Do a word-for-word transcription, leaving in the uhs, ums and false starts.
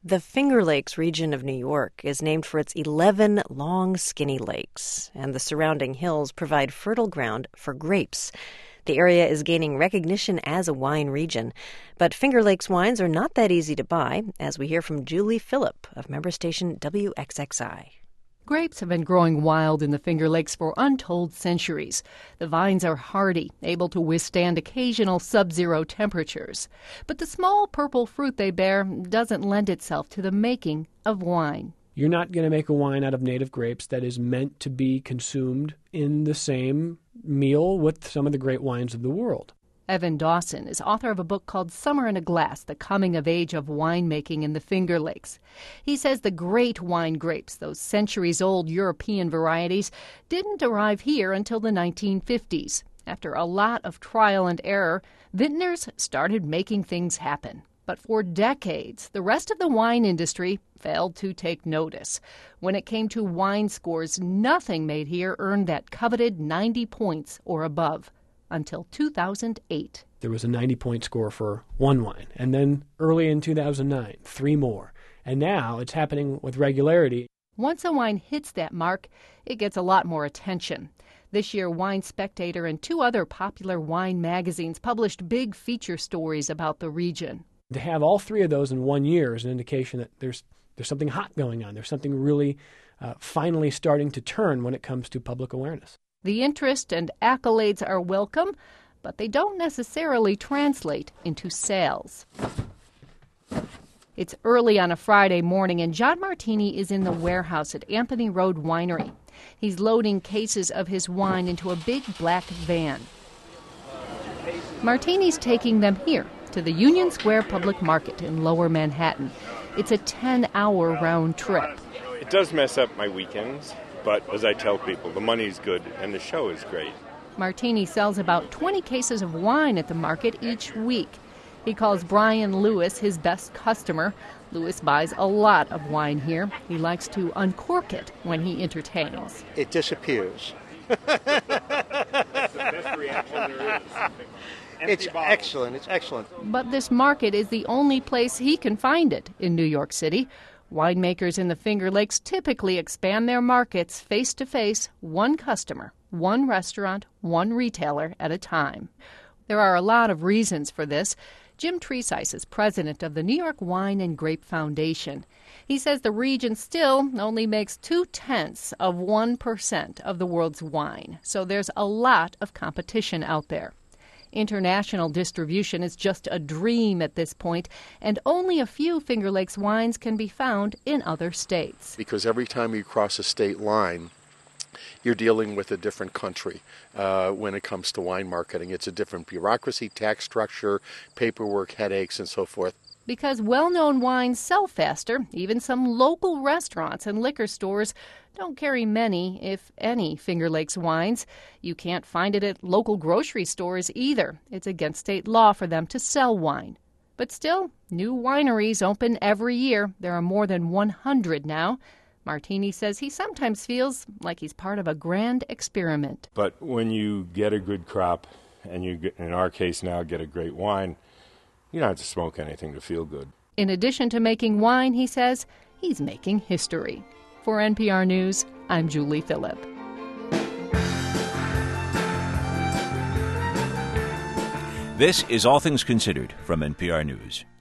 The Finger Lakes region of New York is named for its eleven long, skinny lakes, and the surrounding hills provide fertile ground for grapes. The area is gaining recognition as a wine region, but Finger Lakes wines are not that easy to buy, as we hear from Julie Phillip of member station W X X I. Grapes have been growing wild in the Finger Lakes for untold centuries. The vines are hardy, able to withstand occasional sub-zero temperatures. But the small purple fruit they bear doesn't lend itself to the making of wine. You're not going to make a wine out of native grapes that is meant to be consumed in the same meal with some of the great wines of the world. Evan Dawson is author of a book called Summer in a Glass, The Coming of Age of Winemaking in the Finger Lakes. He says the great wine grapes, those centuries-old European varieties, didn't arrive here until the nineteen fifties. After a lot of trial and error, vintners started making things happen. But for decades, the rest of the wine industry failed to take notice. When it came to wine scores, nothing made here earned that coveted ninety points or above. Until two thousand eight. There was a ninety-point score for one wine, and then early in two thousand nine, three more. And now it's happening with regularity. Once a wine hits that mark, it gets a lot more attention. This year, Wine Spectator and two other popular wine magazines published big feature stories about the region. To have all three of those in one year is an indication that there's there's something hot going on. There's something really uh, finally starting to turn when it comes to public awareness. The interest and accolades are welcome, but they don't necessarily translate into sales. It's early on a Friday morning, and John Martini is in the warehouse at Anthony Road Winery. He's loading cases of his wine into a big black van. Martini's taking them here to the Union Square Public Market in Lower Manhattan. It's a ten-hour round trip. It does mess up my weekends. But as I tell people, the money's good and the show is great. Martini sells about twenty cases of wine at the market each week. He calls Brian Lewis his best customer. Lewis buys a lot of wine here. He likes to uncork it when he entertains. It disappears. That's the best reaction there is. It's excellent. It's excellent. But this market is the only place he can find it in New York City. Winemakers in the Finger Lakes typically expand their markets face-to-face, one customer, one restaurant, one retailer at a time. There are a lot of reasons for this. Jim Treisice is president of the New York Wine and Grape Foundation. He says the region still only makes two-tenths of one percent of the world's wine, so there's a lot of competition out there. International distribution is just a dream at this point, and only a few Finger Lakes wines can be found in other states. Because every time you cross a state line, you're dealing with a different country uh, when it comes to wine marketing. It's a different bureaucracy, tax structure, paperwork, headaches, and so forth. Because well-known wines sell faster, even some local restaurants and liquor stores don't carry many, if any, Finger Lakes wines. You can't find it at local grocery stores either. It's against state law for them to sell wine. But still, new wineries open every year. There are more than one hundred now. Martini says he sometimes feels like he's part of a grand experiment. But when you get a good crop, and you, get, in our case now, get a great wine, you don't have to smoke anything to feel good. In addition to making wine, he says, he's making history. For N P R News, I'm Julie Phillip. This is All Things Considered from N P R News.